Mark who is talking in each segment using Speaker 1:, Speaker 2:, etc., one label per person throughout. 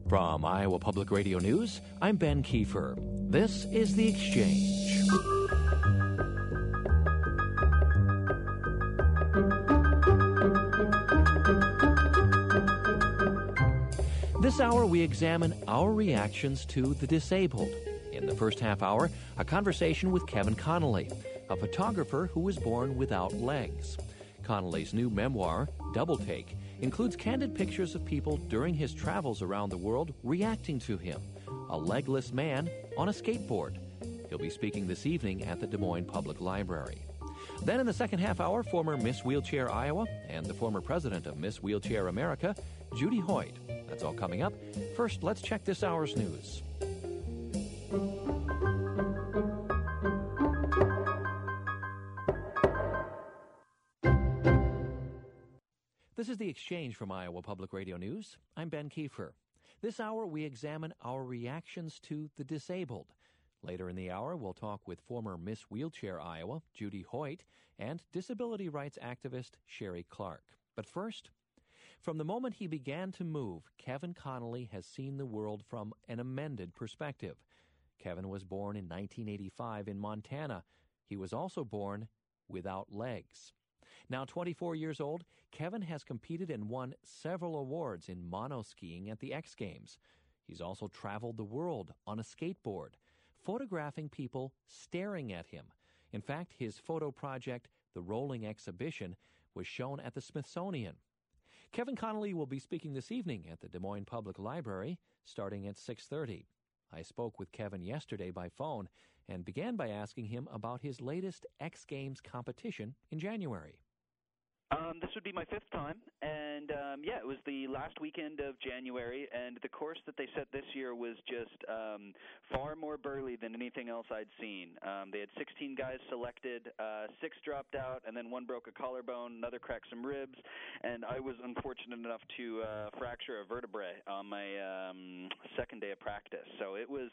Speaker 1: From Iowa Public Radio News, I'm Ben Kiefer. This is The Exchange. This hour, we examine our reactions to the disabled. In the first half hour, a conversation with Kevin Connolly, a photographer who was born without legs. Connolly's new memoir, Double Take, includes candid pictures of people during his travels around the world reacting to him, a legless man on a skateboard. He'll be speaking this evening at the Des Moines Public Library. Then in the second half hour, former Miss Wheelchair Iowa and the former president of Miss Wheelchair America, Judy Hoyt. That's all coming up. First, let's check this hour's news. This is The Exchange from Iowa Public Radio News. I'm Ben Kiefer. This hour, we examine our reactions to the disabled. Later in the hour, we'll talk with former Miss Wheelchair Iowa, Judy Hoyt, and disability rights activist Sherry Clark. But first, from the moment he began to move, Kevin Connolly has seen the world from an amended perspective. Kevin was born in 1985 in Montana. He was also born without legs. Now 24 years old, Kevin has competed and won several awards in monoskiing at the X Games. He's also traveled the world on a skateboard, photographing people staring at him. In fact, his photo project, The Rolling Exhibition, was shown at the Smithsonian. Kevin Connolly will be speaking this evening at the Des Moines Public Library, starting at 6:30. I spoke with Kevin yesterday by phone and began by asking him about his latest X Games competition in January.
Speaker 2: This would be my fifth time, and it was the last weekend of January, and the course that they set this year was just far more burly than anything else I'd seen. They had 16 guys selected, 6 dropped out, and then 1 broke a collarbone, another cracked some ribs, and I was unfortunate enough to fracture a vertebrae on my second day of practice. So it was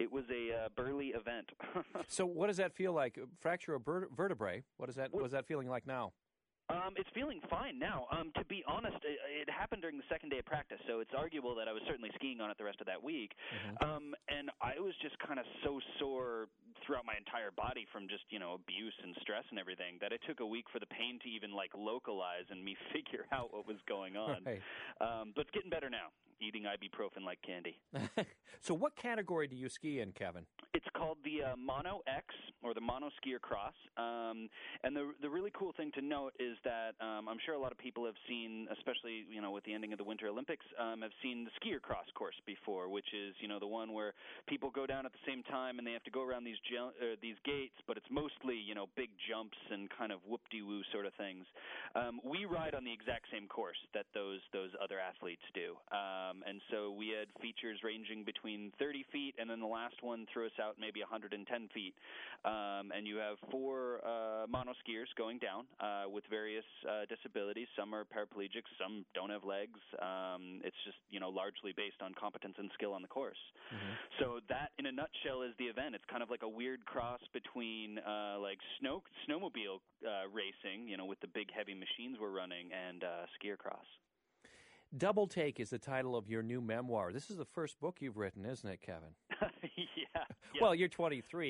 Speaker 2: a burly event.
Speaker 1: So what does that feel like? Fracture a vertebrae? What's that feeling like now?
Speaker 2: It's feeling fine now. To be honest, it happened during the second day of practice, so it's arguable that I was certainly skiing on it the rest of that week. Mm-hmm. And I was just kind of so sore throughout my entire body from just, abuse and stress and everything that it took a week for the pain to even, localize and me figure out what was going on. Right. But it's getting better now, eating ibuprofen like candy.
Speaker 1: So what category do you ski in, Kevin?
Speaker 2: It's called the Mono X, or the Mono Skier Cross. And the really cool thing to note is that I'm sure a lot of people have seen, especially with the ending of the Winter Olympics, have seen the skier cross course before, which is the one where people go down at the same time and they have to go around these gates, but it's mostly big jumps and kind of whoop-de-woo sort of things. We ride on the exact same course that those other athletes do, and so we had features ranging between 30 feet, and then the last one threw us out maybe 110 feet, and you have 4 mono skiers going down with various disabilities. Some are paraplegics, some don't have legs. It's just largely based on competence and skill on the course. Mm-hmm. So that, in a nutshell, is the event. It's kind of like a weird cross between snowmobile racing, with the big heavy machines we're running, and skier cross.
Speaker 1: Double Take is the title of your new memoir. This is the first book you've written, isn't it, Kevin?
Speaker 2: Yeah.
Speaker 1: Well, you're 23.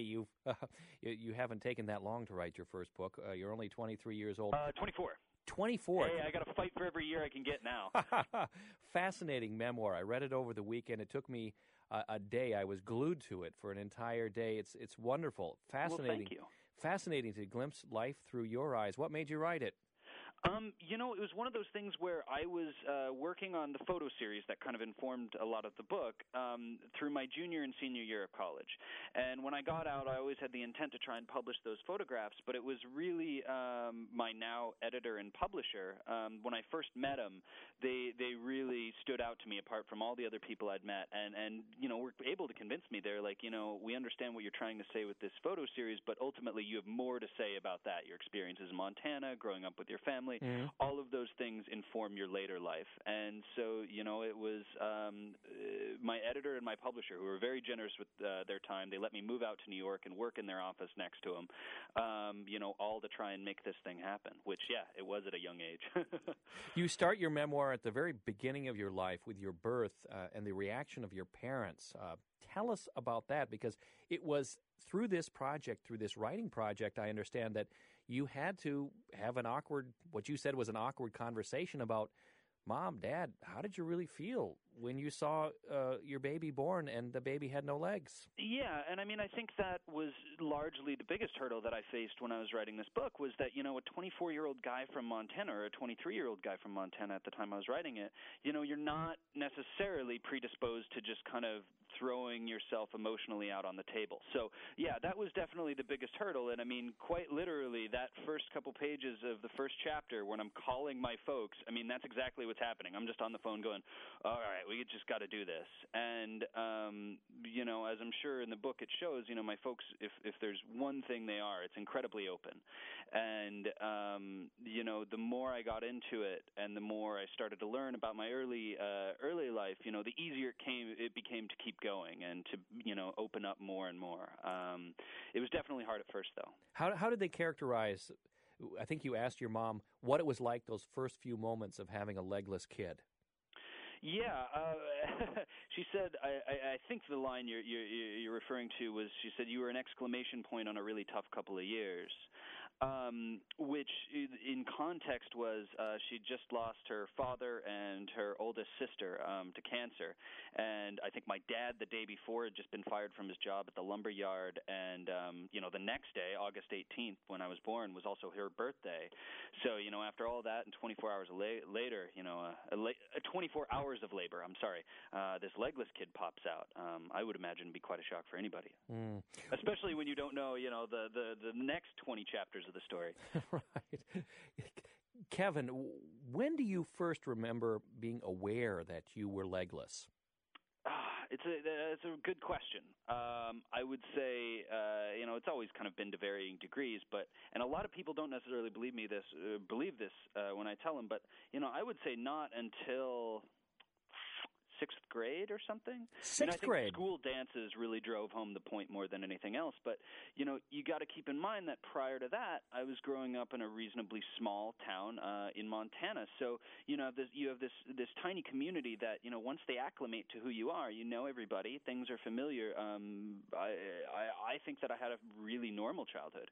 Speaker 1: You haven't taken that long to write your first book. You're only 23 years old.
Speaker 2: 24.
Speaker 1: 24.
Speaker 2: Hey, I got to fight for every year I can get now.
Speaker 1: Fascinating memoir. I read it over the weekend. It took me a day. I was glued to it for an entire day. It's wonderful. Fascinating.
Speaker 2: Well, thank you.
Speaker 1: Fascinating to glimpse life through your eyes. What made you write it?
Speaker 2: It was one of those things where I was working on the photo series that kind of informed a lot of the book through my junior and senior year of college. And when I got out, I always had the intent to try and publish those photographs, but it was really my now editor and publisher. When I first met them, they really stood out to me apart from all the other people I'd met, and were able to convince me. They're like, we understand what you're trying to say with this photo series, but ultimately you have more to say about that. Your experiences in Montana, growing up with your family, all of those things inform your later life. And so, it was my editor and my publisher who were very generous with their time. They let me move out to New York and work in their office next to them, all to try and make this thing happen, which, it was at a young age.
Speaker 1: You start your memoir are at the very beginning of your life with your birth and the reaction of your parents. Tell us about that, because it was through this project, through this writing project, I understand that you had to have what you said was an awkward conversation about, Mom, Dad, how did you really feel when you saw your baby born and the baby had no legs?
Speaker 2: Yeah, and I mean, I think that was largely the biggest hurdle that I faced when I was writing this book was that, a 24-year-old guy from Montana or a 23-year-old guy from Montana at the time I was writing it, you're not necessarily predisposed to just kind of throwing yourself emotionally out on the table. So, yeah, that was definitely the biggest hurdle. And I mean, quite literally, that first couple pages of the first chapter when I'm calling my folks, I mean, that's exactly what's happening. I'm just on the phone going, all right, we just got to do this. And, as I'm sure in the book it shows, my folks, if there's one thing they are, it's incredibly open. And, the more I got into it and the more I started to learn about my early life, the easier it became to keep going and to, open up more and more. It was definitely hard at first, though.
Speaker 1: How did they characterize, I think you asked your mom what it was like those first few moments of having a legless kid?
Speaker 2: Yeah, she said. I think the line you're referring to was, she said, you were an exclamation point on a really tough couple of years, which in context was she'd just lost her father and her oldest sister to cancer, and I think my dad the day before had just been fired from his job at the lumber yard, and the next day, August 18th, when I was born, was also her birthday. So after all that, and 24 hours later, 24 hours of labor, this legless kid pops out. I would imagine it'd be quite a shock for anybody, especially when you don't know, the next 20 chapters of the story.
Speaker 1: Right. Kevin, when do you first remember being aware that you were legless?
Speaker 2: It's a good question. I would say, it's always kind of been to varying degrees, and a lot of people don't necessarily believe this when I tell them, but, I would say not until sixth grade or something.
Speaker 1: Sixth grade.
Speaker 2: School dances really drove home the point more than anything else. But, you got to keep in mind that prior to that, I was growing up in a reasonably small town in Montana. So, you have this tiny community that, once they acclimate to who you are, everybody, things are familiar. I think that I had a really normal childhood.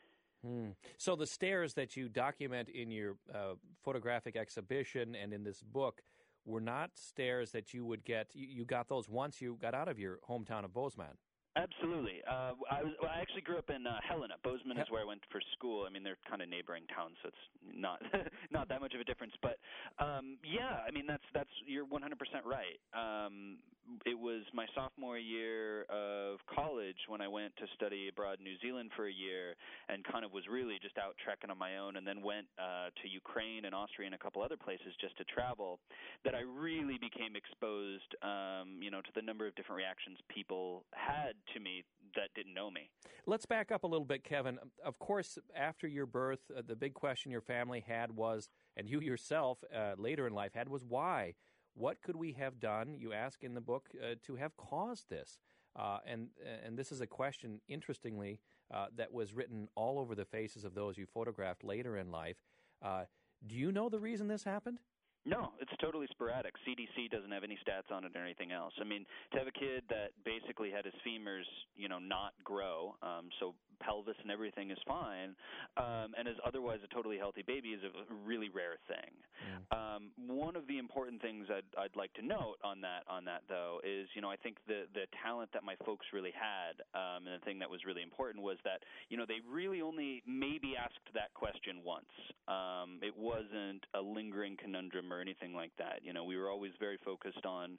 Speaker 1: So the stares that you document in your photographic exhibition and in this book were not stares that you would get. You got those once you got out of your hometown of Bozeman.
Speaker 2: Absolutely. I actually grew up in Helena. Bozeman is where I went for school. I mean, they're kind of neighboring towns, so it's not not that much of a difference. But yeah, I mean, that's you're 100% right. It was my sophomore year of college when I went to study abroad in New Zealand for a year, and kind of was really just out trekking on my own, and then went to Ukraine and Austria and a couple other places just to travel, that I really became exposed, to the number of different reactions people had to me that didn't know me.
Speaker 1: Let's back up a little bit, Kevin. Of course, after your birth, the big question your family had was, and you yourself later in life had, was why? What could we have done, you ask in the book, to have caused this? And this is a question, interestingly, that was written all over the faces of those you photographed later in life. Do you know the reason this happened?
Speaker 2: No, it's totally sporadic. CDC doesn't have any stats on it or anything else. I mean, to have a kid that basically had his femurs, not grow, so pelvis and everything is fine, and is otherwise a totally healthy baby is a really rare thing. One of the important things I'd like to note on that though is, I think the talent that my folks really had, and the thing that was really important was that, they really only maybe asked that question once. It wasn't a lingering conundrum or anything like that. We were always very focused on,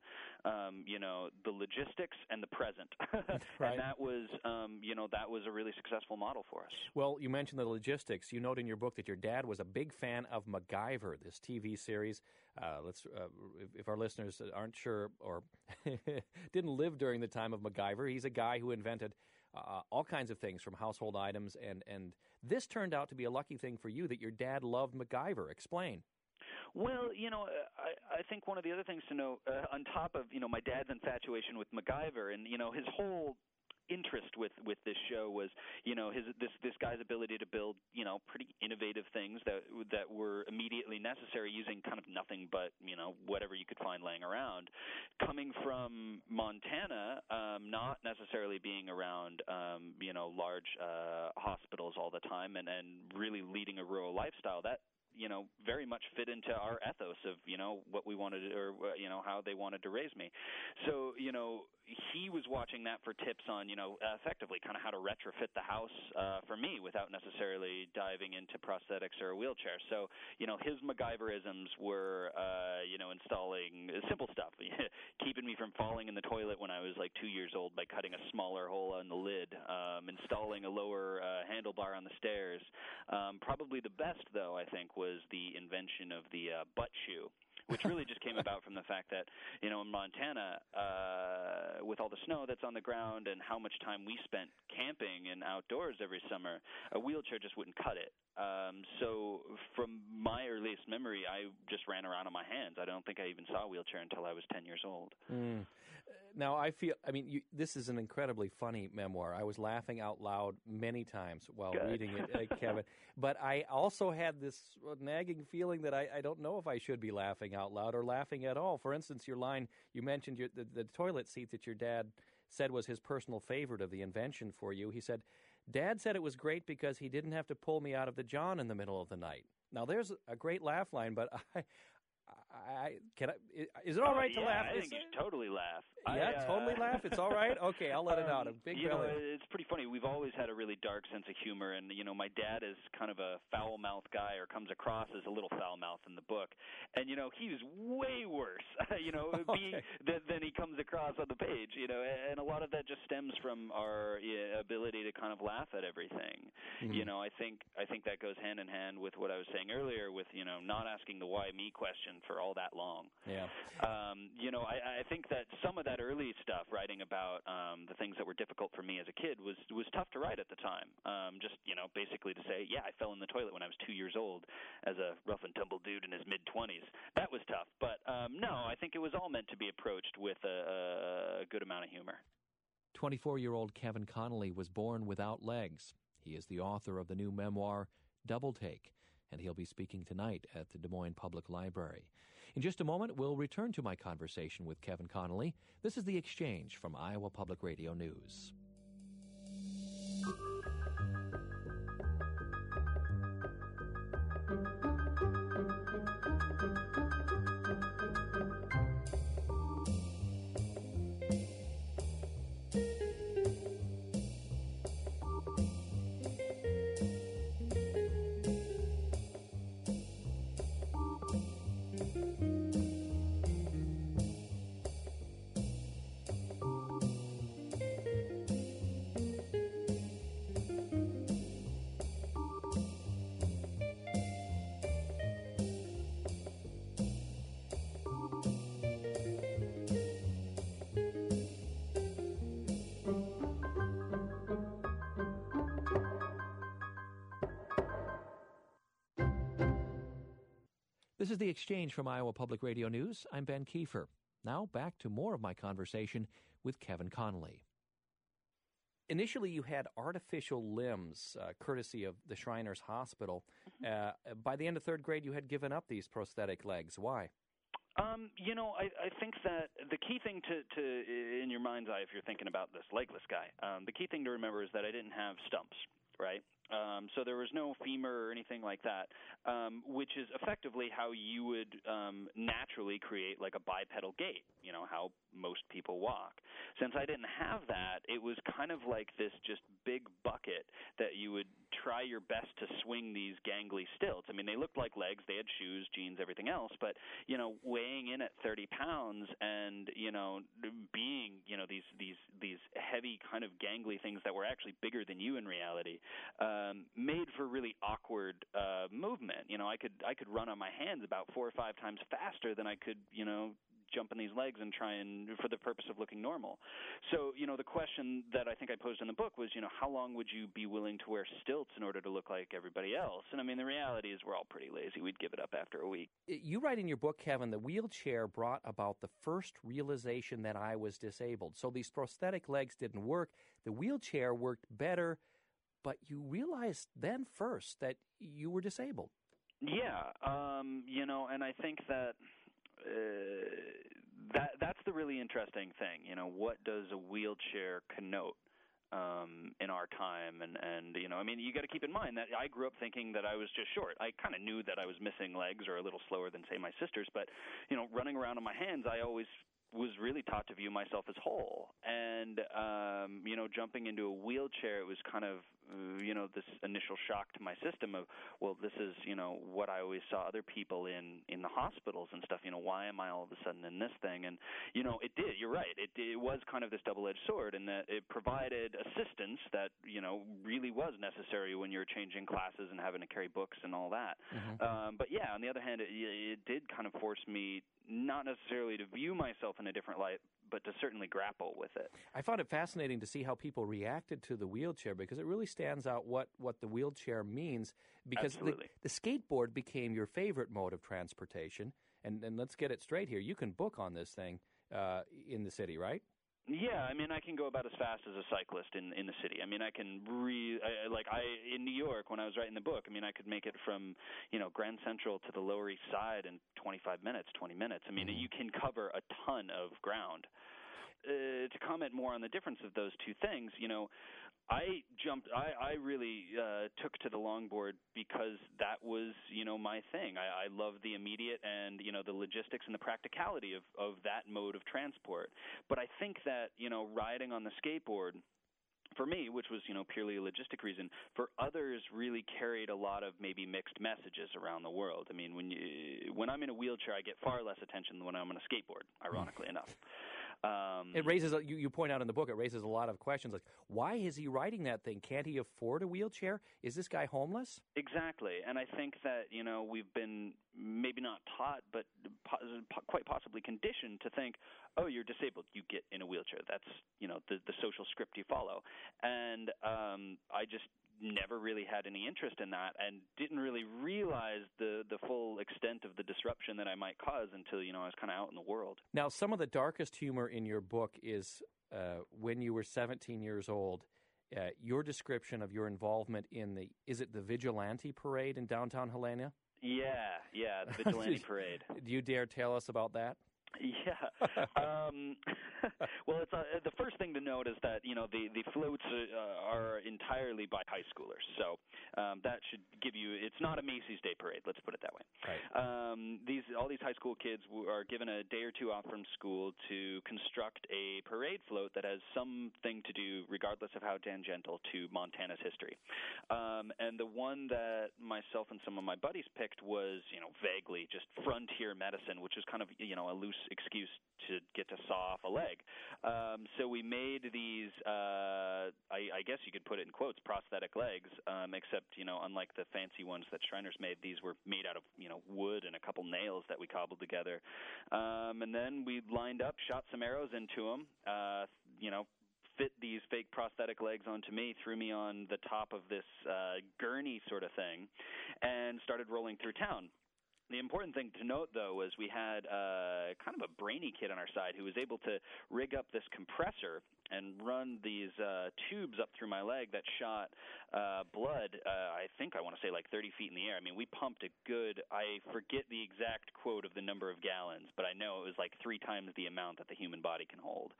Speaker 2: the logistics and the present.
Speaker 1: Right.
Speaker 2: And that was, that was a really successful model for us.
Speaker 1: Well, you mentioned the logistics. You note in your book that your dad was a big fan of MacGyver, this TV series. If our listeners aren't sure or didn't live during the time of MacGyver, he's a guy who invented all kinds of things from household items. And this turned out to be a lucky thing for you that your dad loved MacGyver. Explain.
Speaker 2: Well, I think one of the other things to know, on top of, my dad's infatuation with MacGyver and, his whole interest with this show was, this guy's ability to build, pretty innovative things that were immediately necessary using kind of nothing but, find laying around. Coming from Montana, not necessarily being around, large hospitals all the time, and really leading a rural lifestyle, that very much fit into our ethos of, what we wanted, or, how they wanted to raise me. So, he was watching that for tips on, effectively kind of how to retrofit the house for me without necessarily diving into prosthetics or a wheelchair. So, his MacGyverisms were, installing simple stuff, keeping me from falling in the toilet when I was like 2 years old by cutting a smaller hole in the lid, installing a lower handlebar on the stairs. Probably the best, though, I think, was the invention of the butt shoe, which really just came about from the fact that, in Montana, with all the snow that's on the ground and how much time we spent camping and outdoors every summer, a wheelchair just wouldn't cut it. So from my earliest memory, I just ran around on my hands. I don't think I even saw a wheelchair until I was 10 years old.
Speaker 1: Mm. Now, this is an incredibly funny memoir. I was laughing out loud many times while reading it, Kevin. But I also had this nagging feeling that I don't know if I should be laughing out loud or laughing at all. For instance, your line, you mentioned the toilet seat that your dad said was his personal favorite of the invention for you. He said, "Dad said it was great because he didn't have to pull me out of the john in the middle of the night." Now, there's a great laugh line, but is it all right to laugh?
Speaker 2: I think you should totally laugh.
Speaker 1: Yeah, totally laugh? It's all right? Okay, I'll let it out.
Speaker 2: It's pretty funny. We've always had a really dark sense of humor, and, my dad is kind of a foul-mouthed guy, or comes across as a little foul-mouthed in the book. And, he was way worse, than he comes across on the page, and a lot of that just stems from our ability to kind of laugh at everything. Mm-hmm. I think that goes hand in hand with what I was saying earlier with, not asking the why me question for all that long.
Speaker 1: Yeah.
Speaker 2: I think that some of that early stuff, writing about the things that were difficult for me as a kid, was tough to write at the time. Just, basically to say, I fell in the toilet when I was 2 years old as a rough and tumble dude in his mid-20s. That was tough. But, no, I think it was all meant to be approached with a good amount of humor.
Speaker 1: 24-year-old Kevin Connolly was born without legs. He is the author of the new memoir, Double Take, and he'll be speaking tonight at the Des Moines Public Library. In just a moment, we'll return to my conversation with Kevin Connolly. This is The Exchange from Iowa Public Radio News. This is The Exchange from Iowa Public Radio News. I'm Ben Kiefer. Now back to more of my conversation with Kevin Connolly. Initially, you had artificial limbs, courtesy of the Shriners Hospital. By the end of third grade, you had given up these prosthetic legs. Why?
Speaker 2: I think that the key thing to in your mind's eye, if you're thinking about this legless guy, the key thing to remember is that I didn't have stumps, right? So there was no femur or anything like that, which is effectively how you would naturally create like a bipedal gait, how most people walk. Since I didn't have that, it was kind of like this just big bucket that you would try your best to swing these gangly stilts. I mean, they looked like legs. They had shoes, jeans, everything else. But, weighing in at 30 pounds and, being, these heavy kind of gangly things that were actually bigger than you in reality, made for really awkward movement. I could run on my hands about 4 or 5 times faster than I could, jump on these legs and try and for the purpose of looking normal. So, the question that I think I posed in the book was, how long would you be willing to wear stilts in order to look like everybody else? And I mean, the reality is we're all pretty lazy. We'd give it up after a week.
Speaker 1: You write in your book, Kevin, the wheelchair brought about the first realization that I was disabled. So these prosthetic legs didn't work. The wheelchair worked better, but you realized then first that you were disabled.
Speaker 2: Yeah, and I think that that's the really interesting thing. What does a wheelchair connote in our time? And I mean, you got to keep in mind that I grew up thinking that I was just short. I kind of knew that I was missing legs or a little slower than, say, my sisters, but running around on my hands, I always was really taught to view myself as whole. And jumping into a wheelchair, it was kind of this initial shock to my system of, well, this is what I always saw other people in the hospitals and stuff. Why am I all of a sudden in this thing? And it did. You're right. It was kind of this double-edged sword in that it provided assistance that really was necessary when you're changing classes and having to carry books and all that. Mm-hmm. But yeah, on the other hand, it did kind of force me not necessarily to view myself in a different light, but to certainly grapple with it.
Speaker 1: I found it fascinating to see how people reacted to the wheelchair, because it really stands out what the wheelchair means, because the skateboard became your favorite mode of transportation. And let's get it straight here. You can book on this thing in the city, right?
Speaker 2: Yeah, I mean, I can go about as fast as a cyclist in the city. I mean, I can in New York when I was writing the book, I mean, I could make it from, Grand Central to the Lower East Side in 25 minutes, 20 minutes. I mean, you can cover a ton of ground. To comment more on the difference of those two things, I really took to the longboard because that was, my thing. I love the immediate and, the logistics and the practicality of that mode of transport. But I think that, riding on the skateboard, for me, which was, purely a logistic reason, for others really carried a lot of maybe mixed messages around the world. I mean, when I'm in a wheelchair, I get far less attention than when I'm on a skateboard, ironically enough.
Speaker 1: It raises, you point out in the book, it raises a lot of questions like, why is he riding that thing? Can't he afford a wheelchair? Is this guy homeless?
Speaker 2: Exactly. And I think that, we've been maybe not taught, but quite possibly conditioned to think, oh, you're disabled, you get in a wheelchair. That's, the social script you follow. And I just never really had any interest in that and didn't really realize the full extent of the disruption that I might cause until, I was kind of out in the world.
Speaker 1: Now, some of the darkest humor in your book is when you were 17 years old, your description of your involvement in is it the Vigilante Parade in downtown Helena?
Speaker 2: Yeah, the Vigilante Parade.
Speaker 1: Do you dare tell us about that?
Speaker 2: Yeah. Well, it's the first thing to note is that the floats are entirely by high schoolers, so that should give you. It's not a Macy's Day Parade. Let's put it that way. Right. All these high school kids are given a day or two off from school to construct a parade float that has something to do, regardless of how tangential, to Montana's history. And the one that myself and some of my buddies picked was, vaguely just frontier medicine, which is kind of, a loose excuse to get to saw off a leg. So we made these, I guess you could put it in quotes, prosthetic legs, except, unlike the fancy ones that Shriners made, these were made out of, wood and a couple nails that we cobbled together. And then we lined up, shot some arrows into them, fit these fake prosthetic legs onto me, threw me on the top of this gurney sort of thing, and started rolling through town. The important thing to note, though, was we had kind of a brainy kid on our side who was able to rig up this compressor and run these tubes up through my leg that shot blood, I want to say like 30 feet in the air. I mean, we pumped a good, I forget the exact quote of the number of gallons, but I know it was like 3 times the amount that the human body can hold.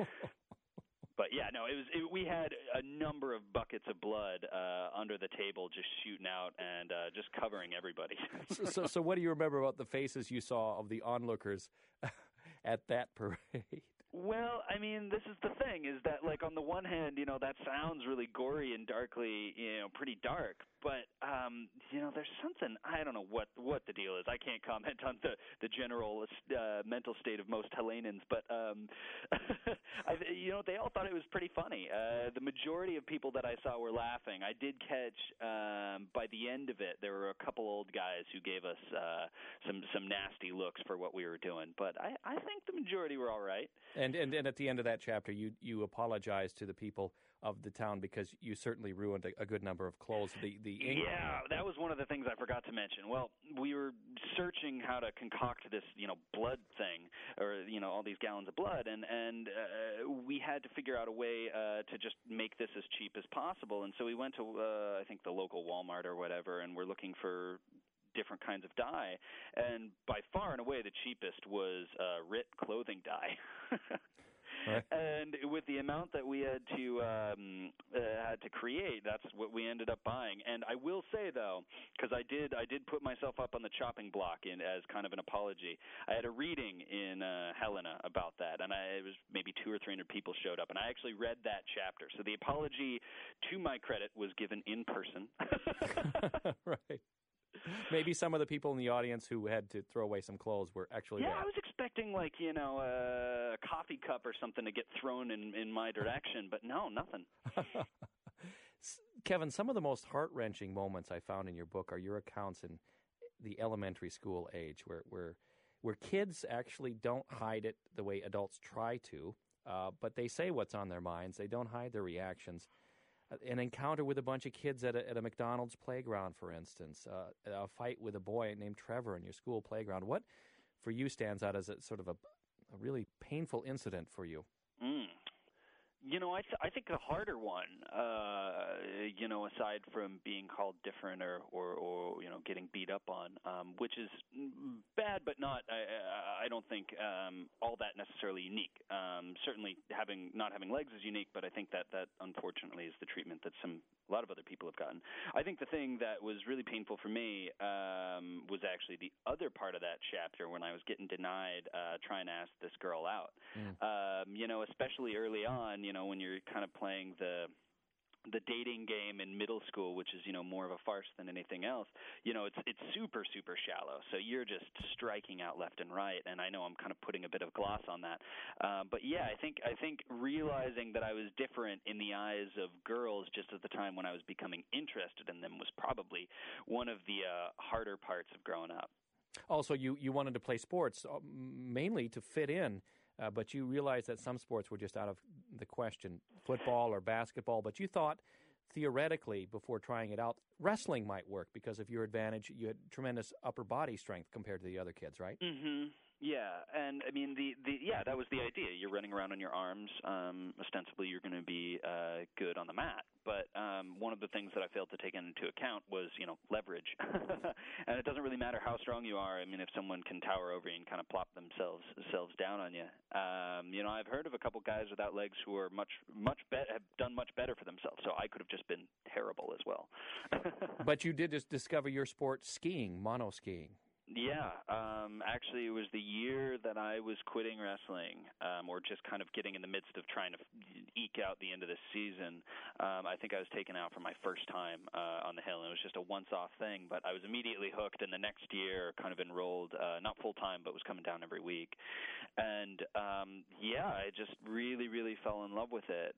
Speaker 2: But yeah, no, we had a number of buckets of blood under the table just shooting out and just covering everybody.
Speaker 1: So what do you remember about the faces you saw of the onlookers at that parade?
Speaker 2: Well, I mean, this is the thing, is that, like, on the one hand, that sounds really gory and darkly, pretty dark. But, there's something, I don't know what the deal is. I can't comment on the general mental state of most Helenans. But, they all thought it was pretty funny. The majority of people that I saw were laughing. I did catch, by the end of it, there were a couple old guys who gave us some nasty looks for what we were doing. But I think the majority were all right.
Speaker 1: And at the end of that chapter, you apologize to the people of the town because you certainly ruined a good number of clothes.
Speaker 2: Yeah, that was one of the things I forgot to mention. Well, we were searching how to concoct this, blood thing, or all these gallons of blood, and we had to figure out a way to just make this as cheap as possible. And so we went to I think the local Walmart or whatever, and we're looking for different kinds of dye, and by far and away the cheapest was RIT clothing dye.
Speaker 1: Right.
Speaker 2: And with the amount that we had to create, that's what we ended up buying. And I will say though, because I did put myself up on the chopping block as kind of an apology. I had a reading in Helena about that, and it was maybe 200 or 300 people showed up, and I actually read that chapter. So the apology, to my credit, was given in person.
Speaker 1: Right. Maybe some of the people in the audience who had to throw away some clothes were actually there.
Speaker 2: I was expecting a coffee cup or something to get thrown in my direction, but no, nothing.
Speaker 1: Kevin, some of the most heart-wrenching moments I found in your book are your accounts in the elementary school age, where kids actually don't hide it the way adults try to, but they say what's on their minds. They don't hide their reactions. An encounter with a bunch of kids at a McDonald's playground, for instance, a fight with a boy named Trevor in your school playground. What, for you, stands out as a sort of a really painful incident for you?
Speaker 2: I think a harder one, aside from being called different or getting beat up on, which is bad, but not, I don't think all that necessarily unique. Certainly not having legs is unique, but I think that unfortunately is the treatment that a lot of other people have gotten. I think the thing that was really painful for me was actually the other part of that chapter when I was getting denied trying to ask this girl out. Especially early on, when you're kind of playing the dating game in middle school, which is more of a farce than anything else. It's super, super shallow, so you're just striking out left and right. And I know I'm kind of putting a bit of gloss on that, but yeah, I think realizing that I was different in the eyes of girls just at the time when I was becoming interested in them was probably one of the harder parts of growing up.
Speaker 1: Also, you wanted to play sports mainly to fit in. But you realized that some sports were just out of the question, football or basketball. But you thought, theoretically, before trying it out, wrestling might work because of your advantage. You had tremendous upper body strength compared to the other kids, right?
Speaker 2: Mm-hmm. Yeah, and I mean that was the idea. You're running around on your arms. Ostensibly, you're going to be good on the mat. But one of the things that I failed to take into account was leverage. And it doesn't really matter how strong you are. I mean, if someone can tower over you and kind of plop themselves down on you. I've heard of a couple guys without legs who are have done much better for themselves. So I could have just been terrible as well.
Speaker 1: But you did just discover your sport, skiing, monoskiing.
Speaker 2: Yeah, actually it was the year that I was quitting wrestling, or just kind of getting in the midst of trying to eke out the end of the season. I think I was taken out for my first time on the hill, and it was just a once-off thing, but I was immediately hooked, and the next year kind of enrolled, not full-time, but was coming down every week. And, I just really, really fell in love with it.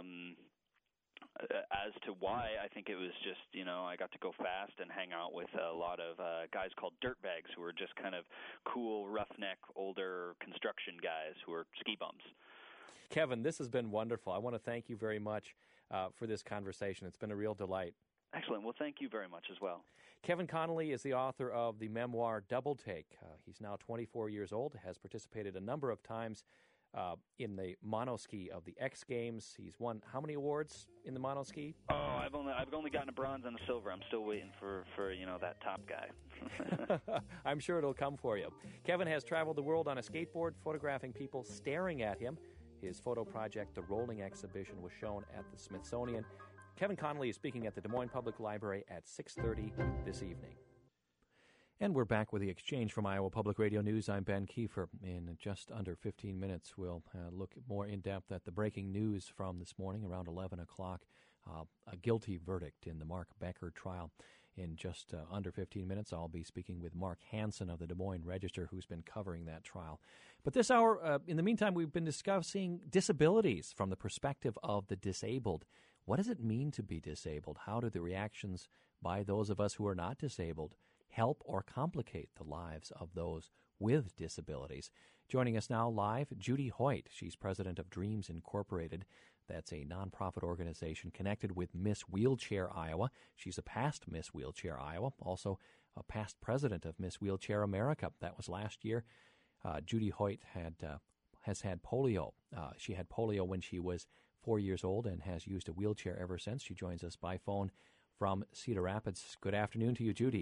Speaker 2: As to why, I think it was just, I got to go fast and hang out with a lot of guys called dirtbags who were just kind of cool, roughneck, older construction guys who were ski bums.
Speaker 1: Kevin, this has been wonderful. I want to thank you very much for this conversation. It's been a real delight.
Speaker 2: Excellent. Well, thank you very much as well.
Speaker 1: Kevin Connolly is the author of the memoir Double Take. He's now 24 years old, has participated a number of times in the monoski of the X Games. He's won how many awards in the monoski?
Speaker 2: Oh, I've only gotten a bronze and a silver. I'm still waiting for that top guy.
Speaker 1: I'm sure it'll come for you. Kevin has traveled the world on a skateboard, photographing people staring at him. His photo project, The Rolling Exhibition, was shown at the Smithsonian. Kevin Connolly is speaking at the Des Moines Public Library at 6:30 this evening. And we're back with the Exchange from Iowa Public Radio News. I'm Ben Kiefer. In just under 15 minutes, we'll look more in depth at the breaking news from this morning around 11 o'clock, a guilty verdict in the Mark Becker trial. In just under 15 minutes, I'll be speaking with Mark Hansen of the Des Moines Register, who's been covering that trial. But this hour, in the meantime, we've been discussing disabilities from the perspective of the disabled. What does it mean to be disabled? How do the reactions by those of us who are not disabled help or complicate the lives of those with disabilities? Joining us now live, Judy Hoyt. She's president of Dreams Incorporated. That's a nonprofit organization connected with Miss Wheelchair Iowa. She's a past Miss Wheelchair Iowa, also a past president of Miss Wheelchair America. That was last year. Judy Hoyt has had polio. She had polio when she was 4 years old and has used a wheelchair ever since. She joins us by phone from Cedar Rapids. Good afternoon to you, Judy.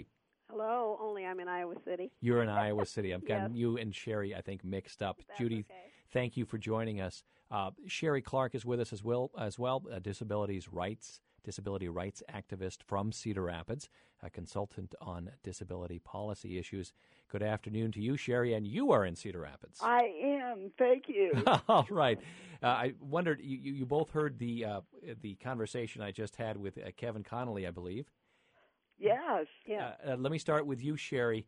Speaker 3: Hello, only I'm in Iowa City.
Speaker 1: You're in Iowa City. I've
Speaker 3: Yes.
Speaker 1: gotten you and Sherry, I think, mixed up.
Speaker 3: That's
Speaker 1: Judy,
Speaker 3: okay.
Speaker 1: thank you for joining us. Sherry Clark is with us as well, a disability rights activist from Cedar Rapids, a consultant on disability policy issues. Good afternoon to you, Sherry, and you are in Cedar Rapids.
Speaker 4: I am. Thank you.
Speaker 1: All right. I wondered, you both heard the conversation I just had with Kevin Connolly, I believe.
Speaker 4: Yes.
Speaker 3: Yeah.
Speaker 1: Let me start with you, Sherry.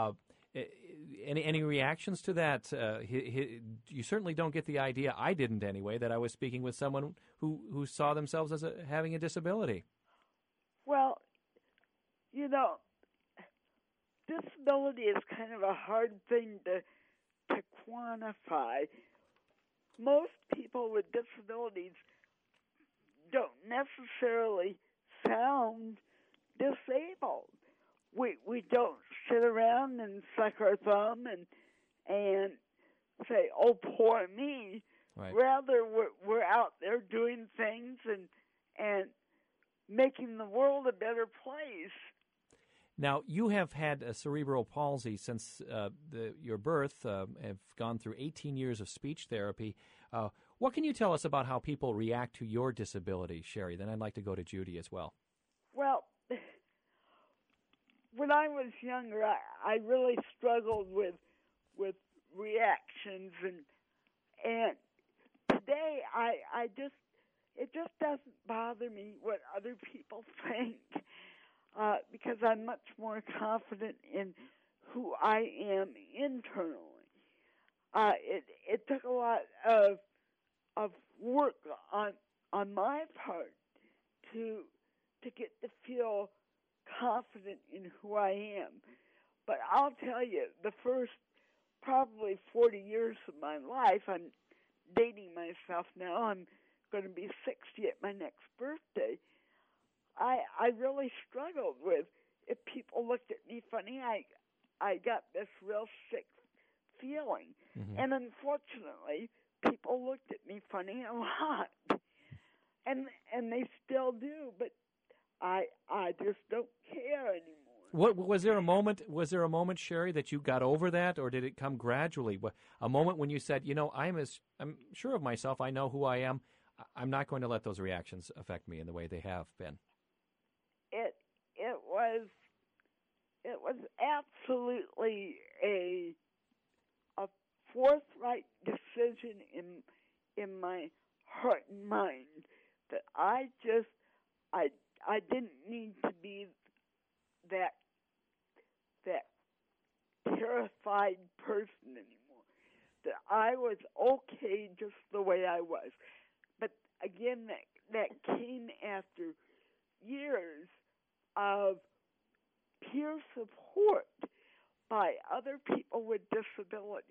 Speaker 1: Any reactions to that? You certainly don't get the idea, I didn't anyway, that I was speaking with someone who saw themselves as having a disability.
Speaker 4: Well, disability is kind of a hard thing to quantify. Most people with disabilities don't necessarily sound disabled. We don't sit around and suck our thumb and say, "Oh, poor me."
Speaker 1: Right.
Speaker 4: Rather, we're out there doing things and making the world a better place.
Speaker 1: Now, you have had a cerebral palsy since your birth, have gone through 18 years of speech therapy. What can you tell us about how people react to your disability, Sherry? Then I'd like to go to Judy as well.
Speaker 4: Well, when I was younger, I really struggled with reactions, and today it just doesn't bother me what other people think, because I'm much more confident in who I am internally. It took a lot of work on my part to get to feel confident in who I am. But I'll tell you, the first probably 40 years of my life, I'm dating myself now, I'm going to be 60 at my next birthday, I really struggled with, if people looked at me funny, I got this real sick feeling.
Speaker 1: Mm-hmm.
Speaker 4: And unfortunately, people looked at me funny a lot. And they still do, but I just don't care anymore.
Speaker 1: What was there a moment? Was there a moment, Sherry, that you got over that, or did it come gradually? A moment when you said, I'm sure of myself. I know who I am. I'm not going to let those reactions affect me in the way they have been.
Speaker 4: It was absolutely a forthright decision in my heart and mind that I didn't need to be that terrified person anymore. That I was okay just the way I was. But again, that came after years of peer support by other people with disabilities.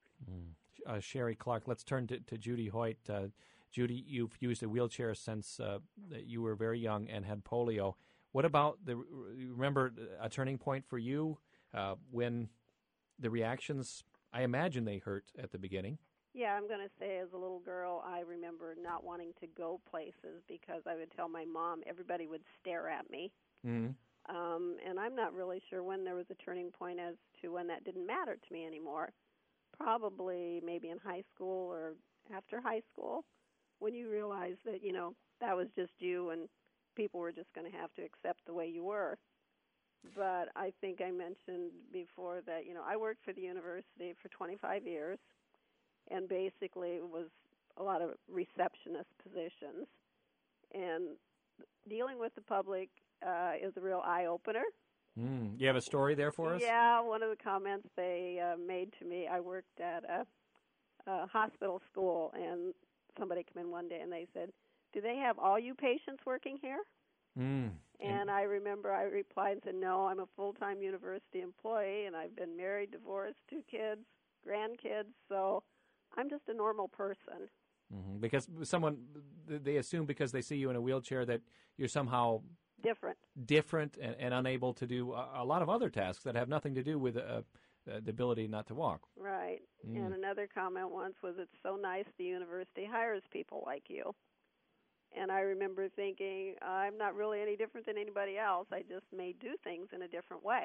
Speaker 1: Sherry Clark, let's turn to Judy Hoyt. Judy, you've used a wheelchair since you were very young and had polio. What about you remember a turning point for you when the reactions, I imagine they hurt at the beginning?
Speaker 3: Yeah, I'm going to say as a little girl, I remember not wanting to go places because I would tell my mom everybody would stare at me.
Speaker 1: Mm-hmm.
Speaker 3: And I'm not really sure when there was a turning point as to when that didn't matter to me anymore. Probably maybe in high school or after high school, when you realize that, that was just you and people were just going to have to accept the way you were. But I think I mentioned before that, I worked for the university for 25 years, and basically it was a lot of receptionist positions. And dealing with the public is a real eye-opener.
Speaker 1: You have a story there for us?
Speaker 3: Yeah, one of the comments they made to me, I worked at a hospital school, and somebody came in one day and they said, "Do they have all you patients working here?" And I remember I replied and said, "No, I'm a full-time university employee, and I've been married, divorced, 2 kids, grandkids, so I'm just a normal person."
Speaker 1: Mm-hmm. Because they assume because they see you in a wheelchair that you're somehow different and unable to do a lot of other tasks that have nothing to do with the ability not to walk.
Speaker 3: Right. And another comment once was, "It's so nice the university hires people like you." And I remember thinking, I'm not really any different than anybody else. I just may do things in a different way.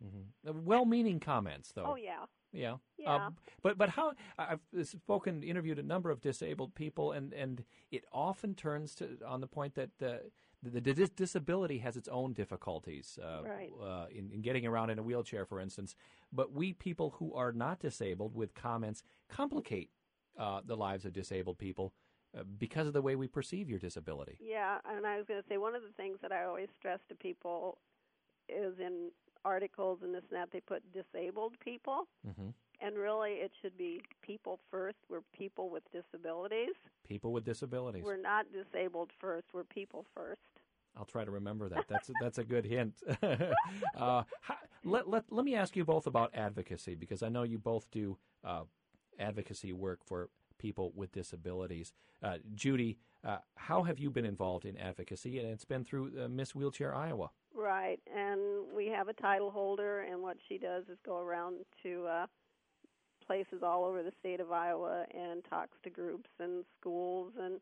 Speaker 1: Well-meaning comments, though.
Speaker 3: Oh, yeah.
Speaker 1: Yeah.
Speaker 3: Yeah.
Speaker 1: But how I've interviewed a number of disabled people, and it often turns on the point that the disability has its own difficulties
Speaker 3: Right.
Speaker 1: In getting around in a wheelchair, for instance. But we people who are not disabled with comments complicate the lives of disabled people because of the way we perceive your disability.
Speaker 3: Yeah, and I was going to say one of the things that I always stress to people is in articles and this and that, they put disabled people.
Speaker 1: Mm-hmm.
Speaker 3: And really, it should be people first. We're people with disabilities.
Speaker 1: People with disabilities.
Speaker 3: We're not disabled first. We're people first.
Speaker 1: I'll try to remember that. That's a good hint. Let me ask you both about advocacy, because I know you both do advocacy work for people with disabilities. Judy, how have you been involved in advocacy? And it's been through Miss Wheelchair Iowa.
Speaker 3: Right, and we have a title holder, and what she does is go around to places all over the state of Iowa and talks to groups and schools and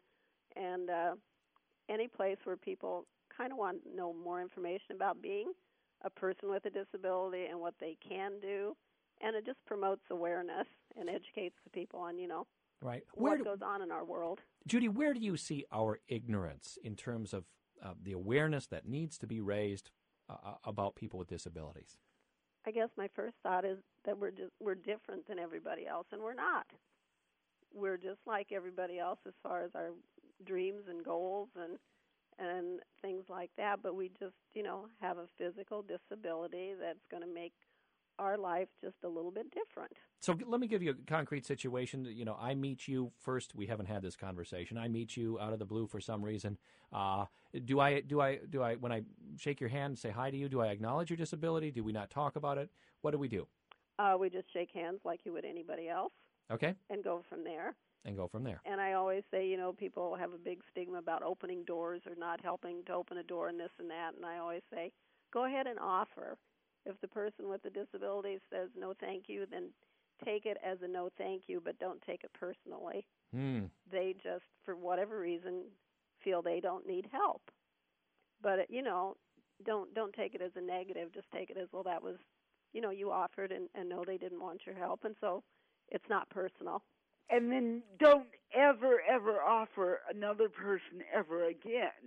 Speaker 3: any place where people kind of want to know more information about being a person with a disability and what they can do, and it just promotes awareness and educates the people on,
Speaker 1: right.
Speaker 3: what goes on in our world.
Speaker 1: Judy, where do you see our ignorance in terms of the awareness that needs to be raised about people with disabilities?
Speaker 3: I guess my first thought is that we're different than everybody else, and we're not. We're just like everybody else as far as our dreams and goals and things like that, but we just, have a physical disability that's going to make our life just a little bit different.
Speaker 1: So let me give you a concrete situation. I meet you first. We haven't had this conversation. I meet you out of the blue for some reason. Do I when I shake your hand and say hi to you, do I acknowledge your disability? Do we not talk about it? What do we do?
Speaker 3: We just shake hands like you would anybody else.
Speaker 1: Okay.
Speaker 3: And go from there.
Speaker 1: And
Speaker 3: I always say, people have a big stigma about opening doors or not helping to open a door and this and that, and I always say, go ahead and offer. If the person with the disability says no thank you, then take it as a no thank you, but don't take it personally. They just, for whatever reason, feel they don't need help. But, don't take it as a negative. Just take it as, well, that was, you offered and no, they didn't want your help, and so it's not personal.
Speaker 4: And then don't ever, ever offer another person ever again.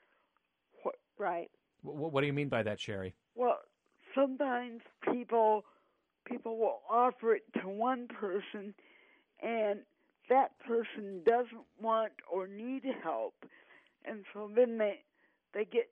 Speaker 3: Right.
Speaker 1: What do you mean by that, Sherry?
Speaker 4: Well, sometimes people will offer it to one person, and that person doesn't want or need help, and so then they get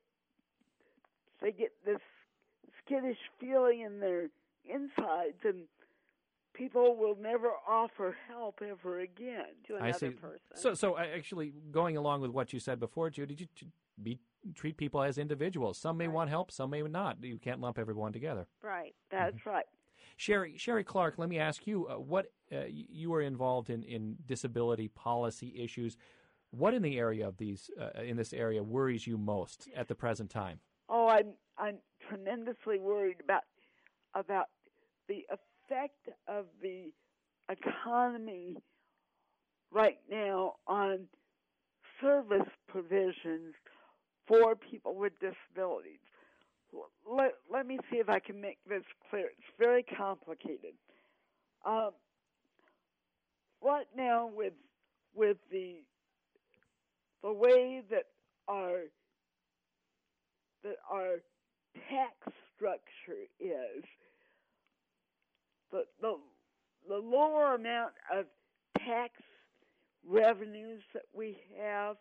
Speaker 4: this skittish feeling in their insides, and people will never offer help ever again
Speaker 3: to another person.
Speaker 1: So actually, going along with what you said before, Judy, treat people as individuals. Some may want help, some may not. You can't lump everyone together.
Speaker 3: Right.
Speaker 4: That's right.
Speaker 1: Sherry Clark, let me ask you, what you are involved in disability policy issues. What in the area of these in this area worries you most at the present time?
Speaker 4: Oh, I'm tremendously worried about the effect of the economy right now on service provisions for people with disabilities. Let me see if I can make this clear. It's very complicated. Right now, with the way that our tax structure is, the lower amount of tax revenues that we have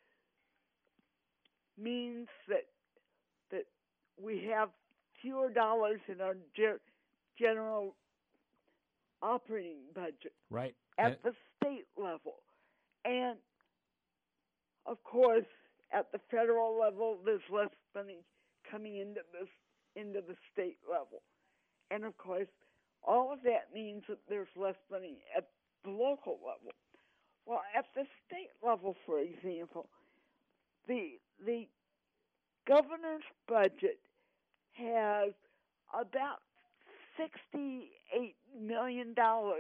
Speaker 4: means that we have fewer dollars in our general operating budget.
Speaker 1: Right.
Speaker 4: At the state level. And, of course, at the federal level, there's less money coming into the state level. And, of course, all of that means that there's less money at the local level. Well, at the state level, for example, the governor's budget has about $68 million.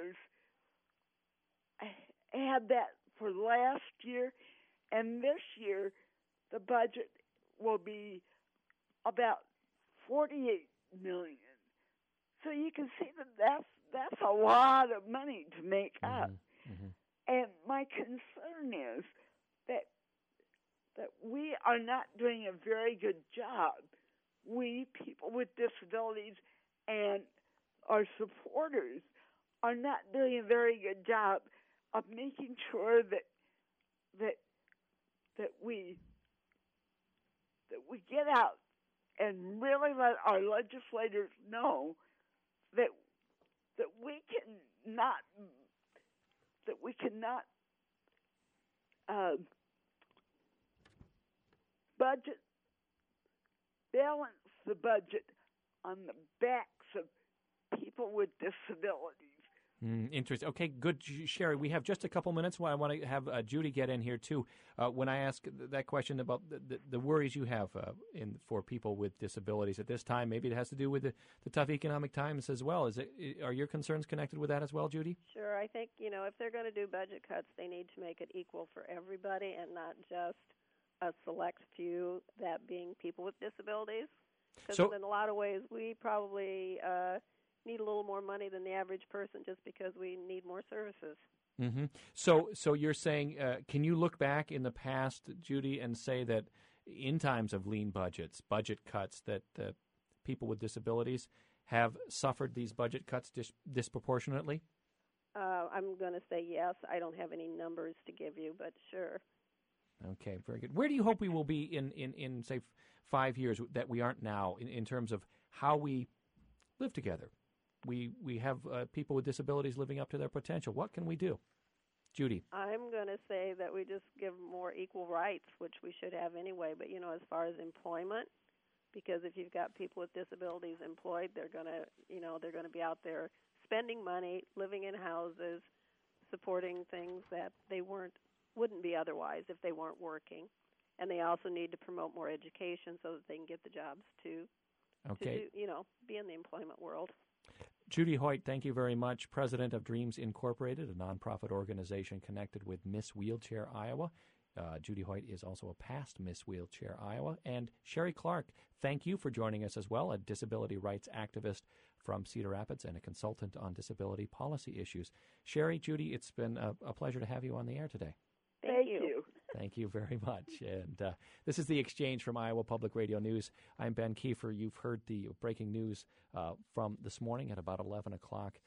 Speaker 4: I had that for last year, and this year the budget will be about $48 million. So you can see that's a lot of money to make up.
Speaker 1: Mm-hmm.
Speaker 4: And my concern is that we are not doing a very good job. We, people with disabilities, and our supporters are not doing a very good job of making sure that we get out and really let our legislators know that we cannot balance the budget on the backs of people with disabilities.
Speaker 1: Interesting. Okay, good, Sherry. We have just a couple minutes. I want to have Judy get in here, too. When I ask that question about the worries you have for people with disabilities at this time, maybe it has to do with the tough economic times as well. Are your concerns connected with that as well, Judy?
Speaker 3: Sure. I think, if they're going to do budget cuts, they need to make it equal for everybody and not just a select few, that being people with disabilities. Because in a lot of ways, we probably need a little more money than the average person just because we need more services.
Speaker 1: Mm-hmm. So you're saying, can you look back in the past, Judy, and say that in times of lean budgets, budget cuts, that people with disabilities have suffered these budget cuts disproportionately?
Speaker 3: I'm going to say yes. I don't have any numbers to give you, but sure.
Speaker 1: Okay, very good. Where do you hope we will be in say, 5 years that we aren't now in terms of how we live together? We have people with disabilities living up to their potential. What can we do? Judy? I'm
Speaker 3: going to say that we just give more equal rights, which we should have anyway. But, as far as employment, because if you've got people with disabilities employed, they're going to be out there spending money, living in houses, supporting things that they wouldn't be otherwise if they weren't working. And they also need to promote more education so that they can get the jobs to be in the employment world.
Speaker 1: Judy Hoyt, thank you very much. President of Dreams Incorporated, a nonprofit organization connected with Miss Wheelchair Iowa. Judy Hoyt is also a past Miss Wheelchair Iowa. And Sherry Clark, thank you for joining us as well, a disability rights activist from Cedar Rapids and a consultant on disability policy issues. Sherry, Judy, it's been a pleasure to have you on the air today.
Speaker 3: Thank you.
Speaker 1: Thank you very much. And this is The Exchange from Iowa Public Radio News. I'm Ben Kiefer. You've heard the breaking news from this morning at about 11 o'clock.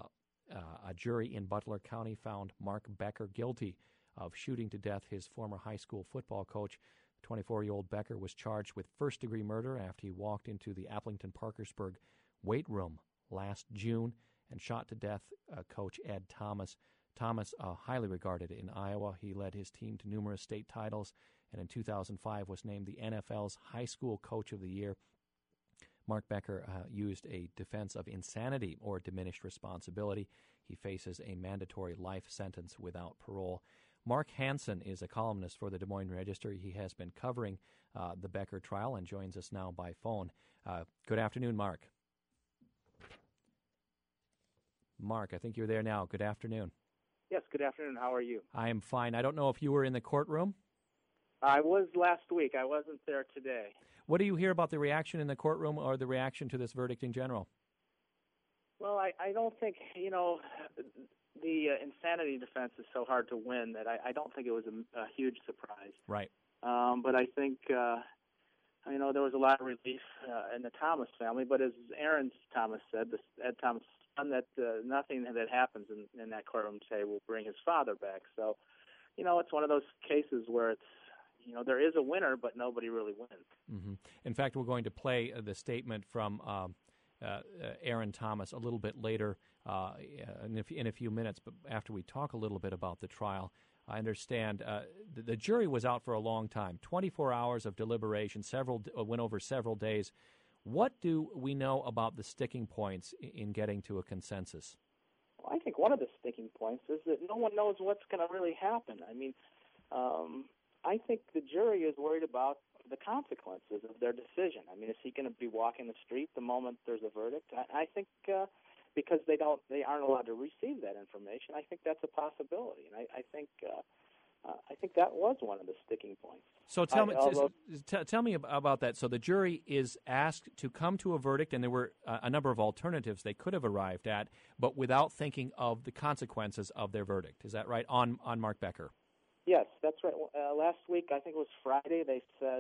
Speaker 1: A jury in Butler County found Mark Becker guilty of shooting to death his former high school football coach. 24-year-old Becker was charged with first-degree murder after he walked into the Applington-Parkersburg weight room last June and shot to death coach Ed Thomas. Thomas, highly regarded in Iowa. He led his team to numerous state titles, and in 2005 was named the NFL's High School Coach of the Year. Mark Becker used a defense of insanity or diminished responsibility. He faces a mandatory life sentence without parole. Mark Hansen is a columnist for the Des Moines Register. He has been covering the Becker trial and joins us now by phone. Good afternoon, Mark. Mark, I think you're there now. Good afternoon.
Speaker 5: Yes, good afternoon. How are you?
Speaker 1: I am fine. I don't know if you were in the courtroom.
Speaker 5: I was last week. I wasn't there today.
Speaker 1: What do you hear about the reaction in the courtroom or the reaction to this verdict in general?
Speaker 5: Well, I don't think, the insanity defense is so hard to win that I don't think it was a huge surprise.
Speaker 1: Right.
Speaker 5: But I think, there was a lot of relief in the Thomas family. But as Aaron Thomas said, Ed Thomas' son, that nothing that happens in that courtroom today will bring his father back. So, it's one of those cases where it's, there is a winner, but nobody really wins.
Speaker 1: Mm-hmm. In fact, we're going to play the statement from Aaron Thomas a little bit later in a few minutes, but after we talk a little bit about the trial. I understand the jury was out for a long time, 24 hours of deliberation, went over several days. What do we know about the sticking points in getting to a consensus?
Speaker 5: Well, I think one of the sticking points is that no one knows what's going to really happen. I mean, I think the jury is worried about the consequences of their decision. I mean, is he going to be walking the street the moment there's a verdict? I think because they aren't allowed to receive that information, I think that's a possibility. And I think I think that was one of the sticking points.
Speaker 1: So tell me about that. So the jury is asked to come to a verdict, and there were a number of alternatives they could have arrived at, but without thinking of the consequences of their verdict. Is that right, on Mark Becker?
Speaker 5: Yes, that's right. Last week, I think it was Friday, they said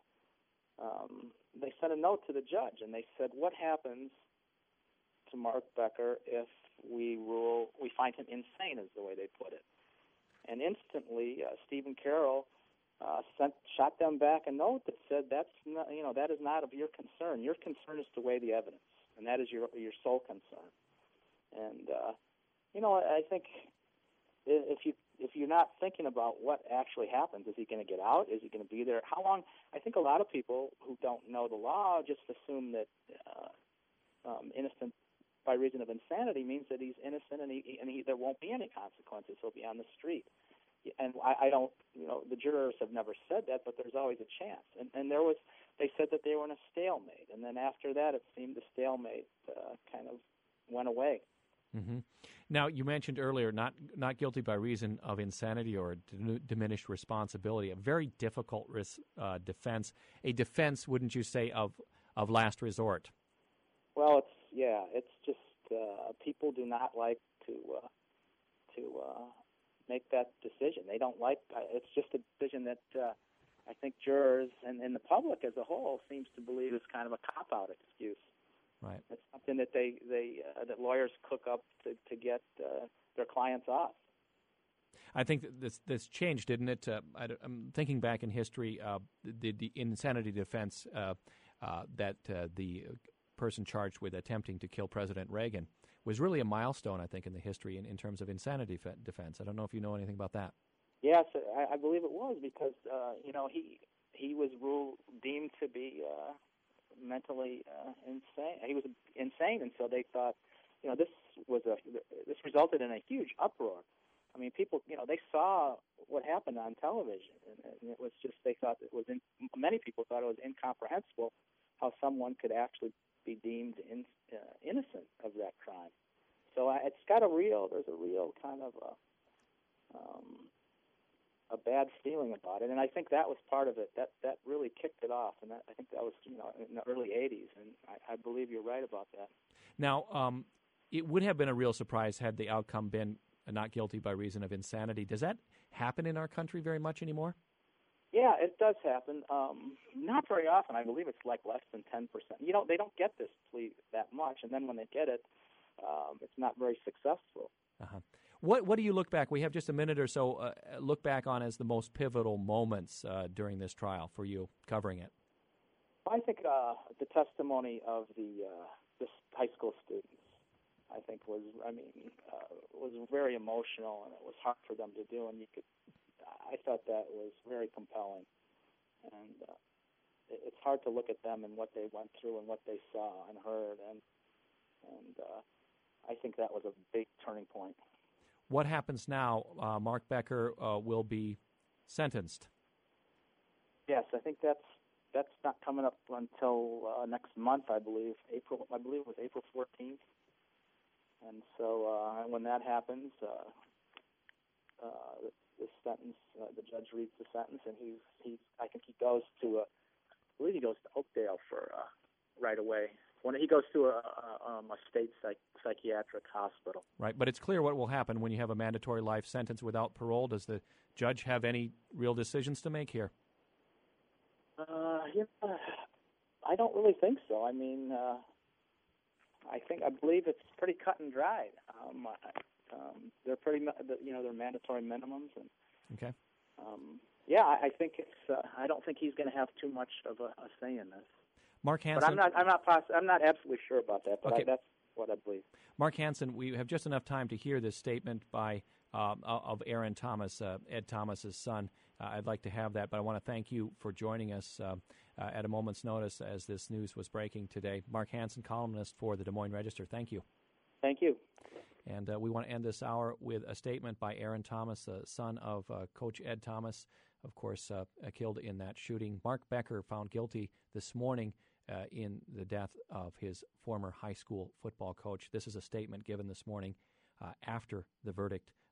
Speaker 5: they sent a note to the judge, and they said, what happens to Mark Becker if we find him insane, is the way they put it. And instantly, Stephen Carroll shot them back a note that said that is not of your concern. Your concern is to weigh the evidence, and that is your sole concern. And I think if you're not thinking about what actually happens, is he going to get out? Is he going to be there? How long? I think a lot of people who don't know the law just assume that innocent by reason of insanity means that he's innocent and there won't be any consequences. He'll be on the street. And I don't, the jurors have never said that, but there's always a chance. And they said that they were in a stalemate. And then after that, it seemed the stalemate kind of went away.
Speaker 1: Mm-hmm. Now, you mentioned earlier not guilty by reason of insanity or diminished responsibility, a very difficult defense. A defense, wouldn't you say, of last resort?
Speaker 5: Well, it's just people do not like to make that decision. They don't like. It's just a decision that I think jurors and the public as a whole seems to believe is kind of a cop-out excuse.
Speaker 1: Right.
Speaker 5: It's something that that lawyers cook up to get their clients off.
Speaker 1: I think that this changed, didn't it? I'm thinking back in history, the insanity defense that the person charged with attempting to kill President Reagan was really a milestone, I think, in the history in terms of insanity defense. I don't know if you know anything about that.
Speaker 5: Yes, I believe it was because he was deemed to be mentally insane. He was insane, and so they thought, this resulted in a huge uproar. I mean, people, they saw what happened on television, and it was just they thought many people thought it was incomprehensible how someone could actually be deemed innocent of that crime. So there's a real kind of a bad feeling about it, and I think that was part of it. That really kicked it off, and I think that was in the early '80s, and I believe you're right about that.
Speaker 1: Now, it would have been a real surprise had the outcome been not guilty by reason of insanity. Does that happen in our country very much anymore?
Speaker 5: Yeah, it does happen. Not very often. I believe it's like less than 10%. They don't get this plea that much, and then when they get it, it's not very successful.
Speaker 1: Uh-huh. What do you look back? We have just a minute or so. Look back on as the most pivotal moments during this trial for you, covering it.
Speaker 5: I think the testimony of the high school students, I think was very emotional, and it was hard for them to do, and I thought that was very compelling, and it's hard to look at them and what they went through and what they saw and heard, and I think that was a big turning point.
Speaker 1: What happens now? Mark Becker will be sentenced.
Speaker 5: Yes, I think that's not coming up until next month, I believe. It was April 14th, and so when that happens, the sentence, the judge reads the sentence, and I think he goes to Oakdale for right away. When he goes to a state psychiatric hospital.
Speaker 1: Right, but it's clear what will happen when you have a mandatory life sentence without parole. Does the judge have any real decisions to make here?
Speaker 5: I don't really think so. I mean, I believe it's pretty cut and dried. They're pretty, they're mandatory minimums, and
Speaker 1: okay.
Speaker 5: I think it's. I don't think he's going to have too much of a say in this.
Speaker 1: Mark Hansen.
Speaker 5: But I'm not absolutely sure about that. But
Speaker 1: okay.
Speaker 5: That's what I believe.
Speaker 1: Mark Hansen, we have just enough time to hear this statement by of Aaron Thomas, Ed Thomas's son. I'd like to have that, but I want to thank you for joining us at a moment's notice as this news was breaking today. Mark Hansen, columnist for the Des Moines Register. Thank you.
Speaker 5: Thank you.
Speaker 1: And we want to end this hour with a statement by Aaron Thomas, son of Coach Ed Thomas, of course, killed in that shooting. Mark Becker found guilty this morning in the death of his former high school football coach. This is a statement given this morning after the verdict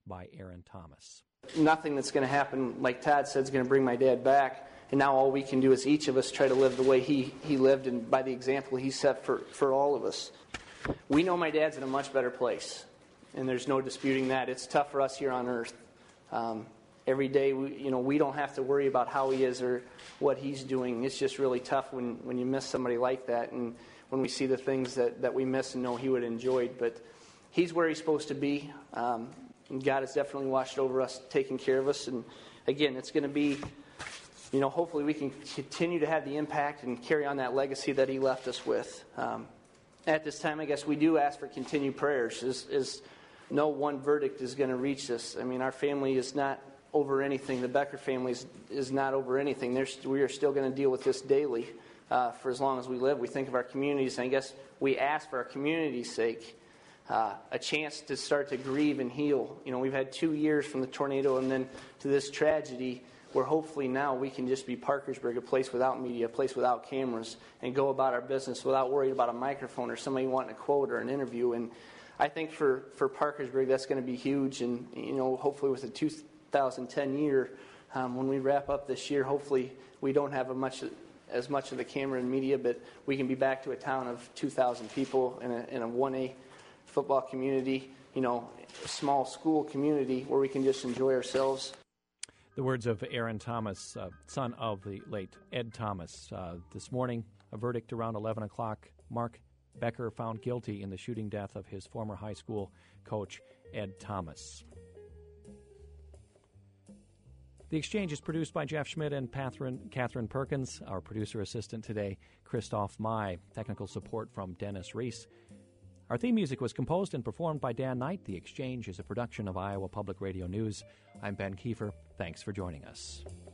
Speaker 1: by Aaron Thomas.
Speaker 6: Nothing that's going to happen, like Todd said, is going to bring my dad back. And now all we can do is each of us try to live the way he lived and by the example he set for all of us. We know my dad's in a much better place, and there's no disputing that. It's tough for us here on earth. Every day, we don't have to worry about how he is or what he's doing. It's just really tough when you miss somebody like that, and when we see the things that we miss and know he would have enjoyed. But he's where he's supposed to be. And God has definitely watched over us, taking care of us. And again, it's going to be, hopefully we can continue to have the impact and carry on that legacy that he left us with. At this time, I guess we do ask for continued prayers. As no one verdict is going to reach us. I mean, our family is not over anything. The Becker family is not over anything. We are still going to deal with this daily for as long as we live. We think of our communities, and I guess we ask for our community's sake a chance to start to grieve and heal. We've had 2 years from the tornado and then to this tragedy, where hopefully now we can just be Parkersburg, a place without media, a place without cameras, and go about our business without worrying about a microphone or somebody wanting a quote or an interview. And I think for Parkersburg, that's going to be huge. And, hopefully with the 2010 year, when we wrap up this year, hopefully we don't have as much of the camera and media, but we can be back to a town of 2,000 people in a 1A football community, a small school community where we can just enjoy ourselves.
Speaker 1: The words of Aaron Thomas, son of the late Ed Thomas. This morning, a verdict around 11 o'clock. Mark Becker found guilty in the shooting death of his former high school coach, Ed Thomas. The Exchange is produced by Jeff Schmidt and Catherine Perkins. Our producer assistant today, Christoph Mai. Technical support from Dennis Reese. Our theme music was composed and performed by Dan Knight. The Exchange is a production of Iowa Public Radio News. I'm Ben Kiefer. Thanks for joining us.